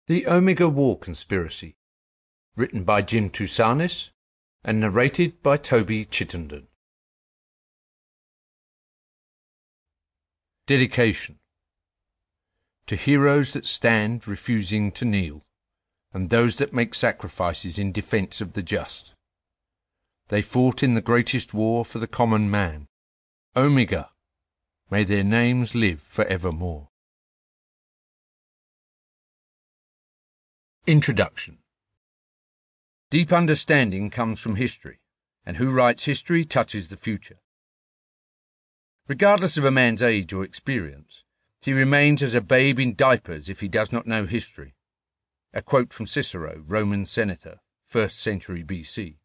The Omega War Conspiracy, written by Jim Toussanis and narrated by Toby Chittenden. Dedication. To heroes that stand refusing to kneel, and those that make sacrifices in defence of the just. They fought in the greatest war for the common man. Omega, may their names live for evermore. Introduction. Deep understanding comes from history, and who writes history touches the future. Regardless of a man's age or experience, he remains as a babe in diapers if he does not know history. A quote from Cicero, Roman senator, 1st century BC.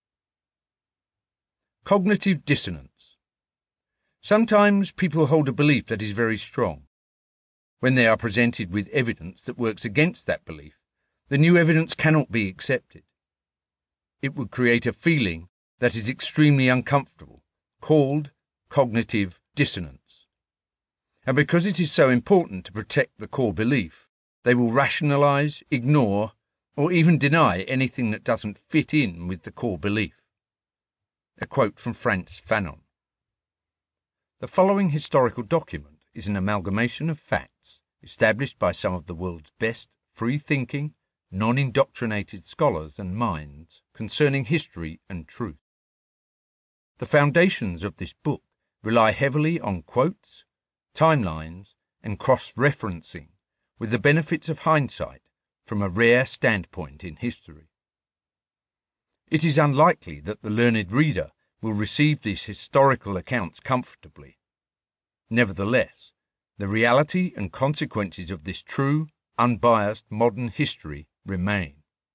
Cognitive dissonance. Sometimes people hold a belief that is very strong. When they are presented with evidence that works against that belief, the new evidence cannot be accepted. It would create a feeling that is extremely uncomfortable, called cognitive dissonance. And because it is so important to protect the core belief, they will rationalize, ignore, or even deny anything that doesn't fit in with the core belief. A quote from Frantz Fanon. The following historical document is an amalgamation of facts established by some of the world's best free-thinking, non-indoctrinated scholars and minds concerning history and truth. The foundations of this book rely heavily on quotes, timelines, and cross-referencing, with the benefits of hindsight from a rare standpoint in history. It is unlikely that the learned reader will receive these historical accounts comfortably. Nevertheless, the reality and consequences of this true, unbiased modern history remain.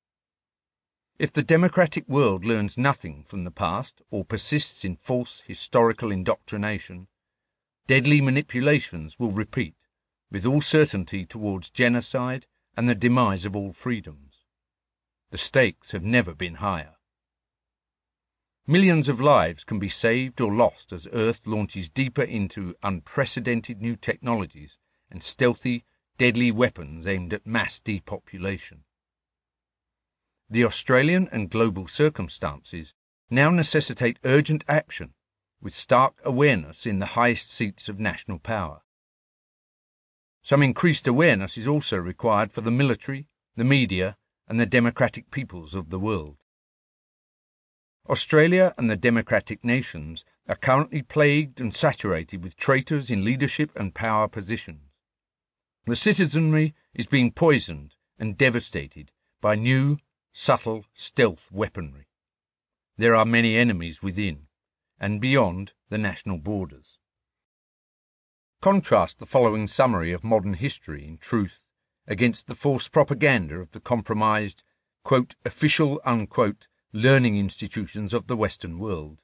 If the democratic world learns nothing from the past or persists in false historical indoctrination, deadly manipulations will repeat, with all certainty towards genocide and the demise of all freedoms. The stakes have never been higher. Millions of lives can be saved or lost as Earth launches deeper into unprecedented new technologies and stealthy, deadly weapons aimed at mass depopulation. The Australian and global circumstances now necessitate urgent action, with stark awareness in the highest seats of national power. Some increased awareness is also required for the military, the media, and the democratic peoples of the world. Australia and the democratic nations are currently plagued and saturated with traitors in leadership and power positions. The citizenry is being poisoned and devastated by new, subtle stealth weaponry. There are many enemies within and beyond the national borders. Contrast the following summary of modern history in truth against the false propaganda of the compromised, quote, official, unquote, learning institutions of the Western world.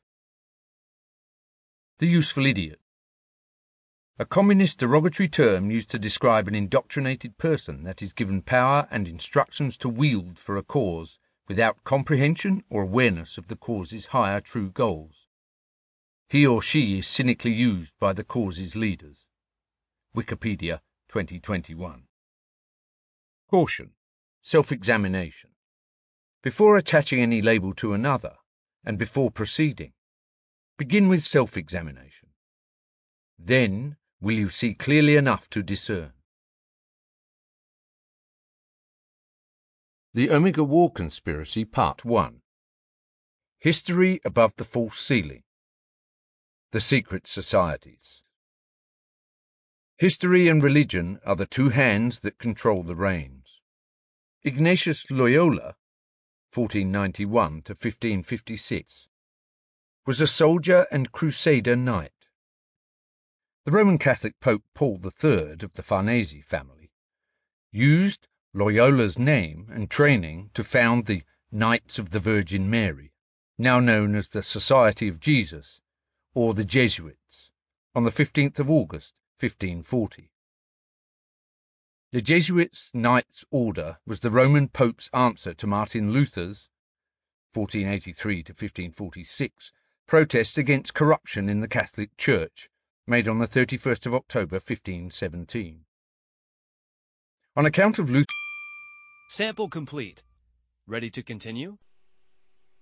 The useful idiot. A communist derogatory term used to describe an indoctrinated person that is given power and instructions to wield for a cause without comprehension or awareness of the cause's higher true goals. He or she is cynically used by the cause's leaders. Wikipedia 2021. Caution. Self-examination. Before attaching any label to another, and before proceeding, begin with self-examination. Then will you see clearly enough to discern. The Omega War Conspiracy, Part 1. History above the false ceiling. The secret societies. History and religion are the two hands that control the reins. Ignatius Loyola, 1491 to 1556, was a soldier and crusader knight. The Roman Catholic Pope Paul III of the Farnese family used Loyola's name and training to found the Knights of the Virgin Mary, now known as the Society of Jesus, or the Jesuits, on the 15th of August, 1540. The Jesuits' Knights' Order was the Roman Pope's answer to Martin Luther's 1483 to 1546 protests against corruption in the Catholic Church, made on the 31st of October 1517. On account of Luther, Sample complete. Ready to continue?